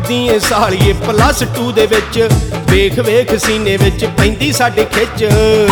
पढ़दी ए सालिए +2 दे विच वेख वेख सीने विच पैंदी साडे खिच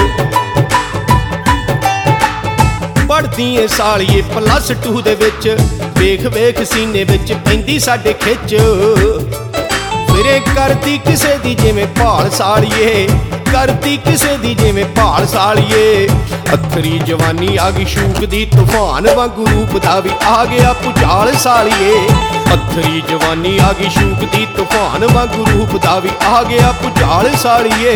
पढ़दी ए सालिए +2 दे विच वेख वेख सीने विच पैंदी साडे खिच फिरे करदी किसे दी जिवें भाल सालिए करदी किसे दी जिवें भाल सालिए अखरी जवानी आ गई शूक दी तूफान वांगू रूप दा भी आ गया भुचाल सालिए अखरी जवानी आ गई शूक दी तूफान वांगू रूप दा भी आ गया भुचाल सालिए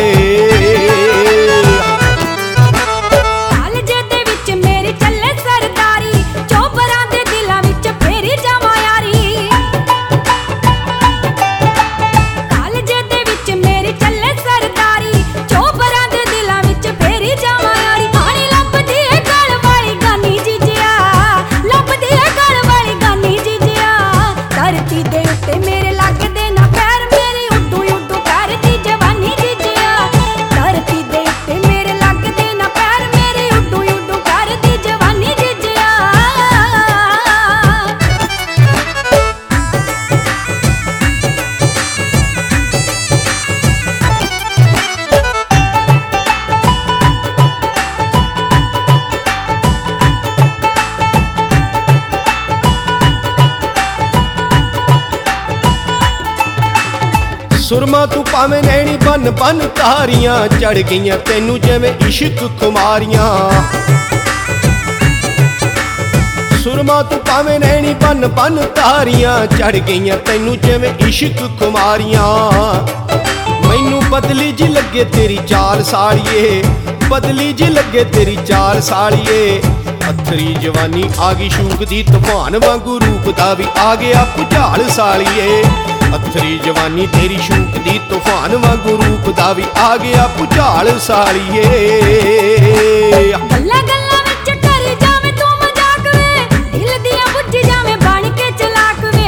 सुरमा तू पावे नैनी बन बन तारियां चढ़ गईयां तेनू जिवें इश्क खुमारियां सुरमा तू पावे नैनी बन बन तारियां चढ़ गईयां तेनू जिवें इश्क खुमारियां मैनू बदली जी लगे तेरी चाल सालिए बदली जी लगे तेरी चाल सालिए अखरी जवानी आ गई शूक दी तूफान वांगू रूप दा भी आ गया भुचाल सालिए अखरी जवानी तेरी शूक दी तूफान वांगू रूप दा भी आ गया भुचाल सालिए गल्ला गल्ला विच कर जावे तू मजाक वे दिल दियां बुझ जावे बन के चलाक वे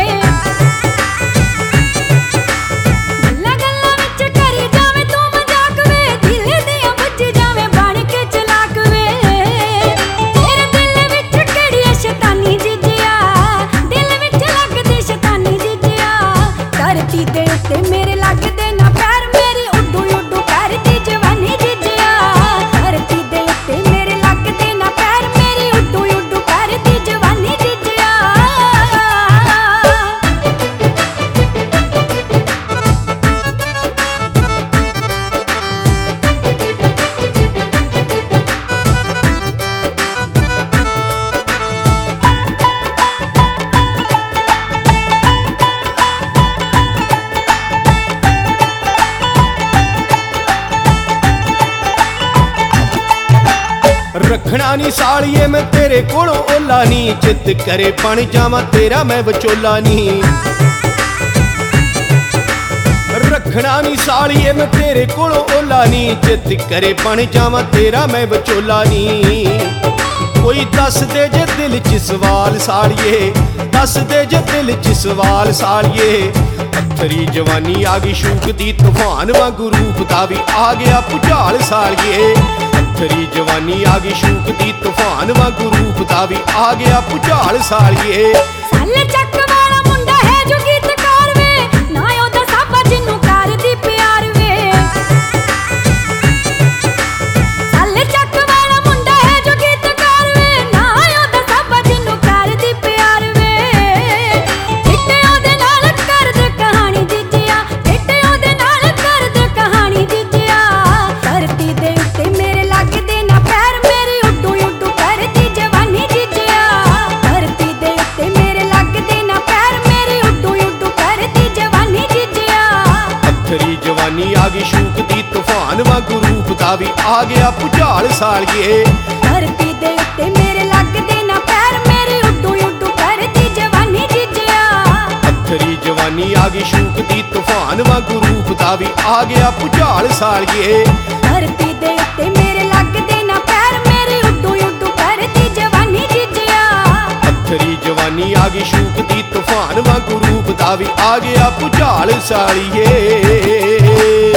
गल्ला गल्ला विच कर जावे तू मजाक वे दिल दियां बुझ जावे बन के चलाक वे तेरे दिल विच किहड़ी शैतानी जिजिया दिल विच लगदी शैतानी जिजिया धरती दे उत्ते मेरे लगदे ना पैर मेरी उड्डू उड्डू करदी जवानी जिजिया धरती दे उत्ते मेरे लगदे ना पैर मेरी उड्डू उड्डू करदी जवानी जिजिया रखना नी सालिए मैं तेरे कोलों ओला नी जिद करे बन जावां तेरा मैं विचोला नी रखना नी सालिए मैं तेरे कोलों ओला नी जिद करे बन जावां तेरा मैं विचोला नी कोई दस दे जे दिल च सवाल सालिए दस दे जे दिल च सवाल सालिए अखरी जवानी आ गई शूक दी तूफान वांगू रूप दा भी आ गया भुचाल सालिए अखरी जवानी आ गई शूक दी तूफान वांगू रूप दा भी आ गया भुचाल सालिए साले चक वाला मुंडा है जो गीतकार वे ना ओदा साबा जिन्नू करदी प्यार वे साले चक वाला मुंडा है जो गीतकार वे ना ओदा साबा जिन्नू करदी प्यार वे चिट्टे ओदे नाल करदे कहानी जिजिया चिट्टे ओदे नाल करदे कहानी जिजिया धरती दे उत्ते मेरे लगदे ना पैर मेरी उड्डू उड्डू करदी जवानी जिजिया धरती दे उत्ते मेरे लगदे ना पैर मेरी उड्डू उड्डू करदी जवानी जिजिया अखरी जवानी आ गई शूक दी तूफान वांगू रूप दा भी आ गया भुचाल सालिए धरती दे उत्ते मेरे लगदे ना पैर मेरी उड्डू उड्डू करदी जवानी जिजिया अखरी जवानी आ गई शूक दी तूफान वांगू रूप दा भी आ गया भुचाल सालिए धरती दे उत्ते मेरे लगदे ना पैर मेरी उड्डू उड्डू करदी जवानी जिजिया अखरी जवानी आ गई शूक दी तूफान वांगू रूप दा भी आ गया भुचाल सालिए।